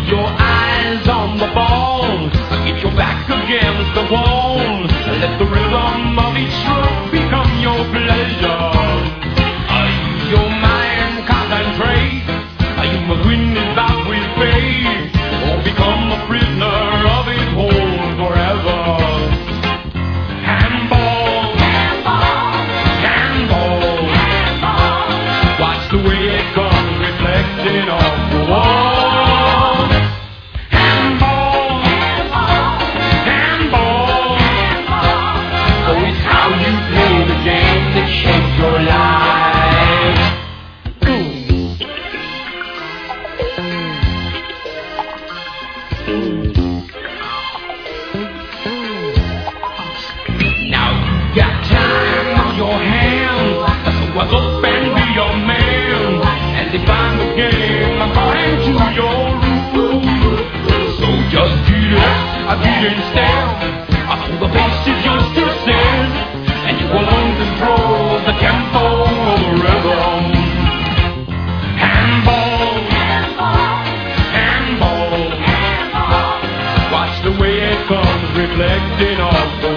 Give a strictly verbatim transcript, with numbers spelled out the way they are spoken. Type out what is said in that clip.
your eyes on the ball. Get your back against the wall. Let the rhythm of each stroke become your pleasure. Use your mind, concentrate. You must win this bout with faith, or become a prisoner of his hold forever. Handball, handball, handball, handball. Watch the way it comes reflecting off the wall. Handball, handball, handball, handball. Oh, it's how you play the game that shapes your life. Now you got time on your hands, so what's up and be your man, and define the game according to your rules. So just get up, I get in step, I pull the bases yours to sin, and you will learn to control the tempo of the rhythm. Handball, handball, handball, handball. Watch the way it comes reflecting off the